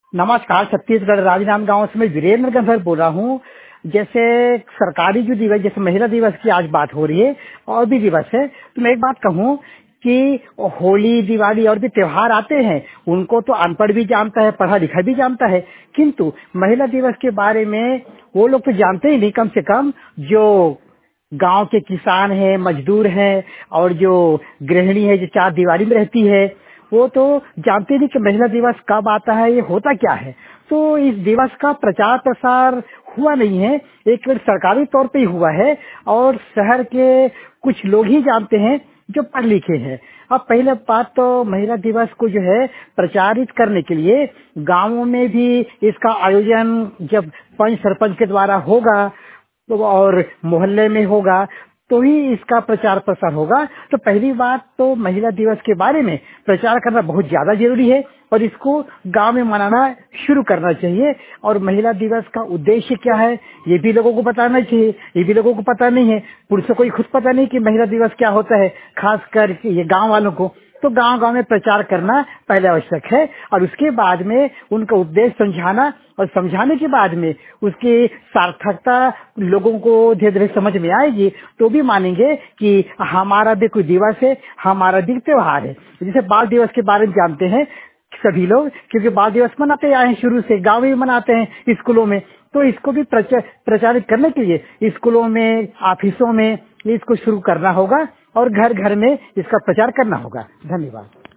नमस्कार। छत्तीसगढ़ राजनांदगांव से मैं वीरेंद्र गंधर बोल रहा हूँ। जैसे सरकारी जो दिवस, जैसे महिला दिवस की आज बात हो रही है और भी दिवस है, तो मैं एक बात कहूँ कि होली, दिवाली और भी त्योहार आते हैं, उनको तो अनपढ़ भी जानता है, पढ़ा लिखा भी जानता है, किंतु महिला दिवस के बारे में वो लोग तो जानते ही नहीं। कम से कम जो गांव के किसान हैं, मजदूर हैं और जो गृहिणी है जो चार दीवारी में रहती है, वो तो जानते नहीं कि महिला दिवस कब आता है, ये होता क्या है। तो इस दिवस का प्रचार प्रसार हुआ नहीं है, एक सरकारी तौर पे ही हुआ है और शहर के कुछ लोग ही जानते हैं जो पढ़ लिखे हैं। अब पहले बात तो महिला दिवस को जो है प्रचारित करने के लिए गांवों में भी इसका आयोजन जब पंच सरपंच के द्वारा होगा तो और मोहल्ले में होगा तो ही इसका प्रचार प्रसार होगा। तो पहली बात तो महिला दिवस के बारे में प्रचार करना बहुत ज्यादा जरूरी है और इसको गांव में मनाना शुरू करना चाहिए। और महिला दिवस का उद्देश्य क्या है ये भी लोगों को बताना चाहिए, ये भी लोगों को पता नहीं है। पुरुषों को खुद पता नहीं कि महिला दिवस क्या होता है, खासकर ये गांव वालों को। तो गांव गांव में प्रचार करना पहले आवश्यक है और उसके बाद में उनका उद्देश्य समझाना और समझाने के बाद में उसकी सार्थकता लोगों को धीरे धीरे समझ में आएगी तो भी मानेंगे कि हमारा भी कोई दिवस है, हमारा भी त्योहार है। जैसे बाल दिवस के बारे में जानते हैं सभी लोग, क्योंकि बाल दिवस मनाते आए हैं शुरू से, गाँव में भी मनाते हैं, स्कूलों में। तो इसको भी प्रचारित करने के लिए स्कूलों में, ऑफिसों में इसको शुरू करना होगा और घर घर में इसका प्रचार करना होगा। धन्यवाद।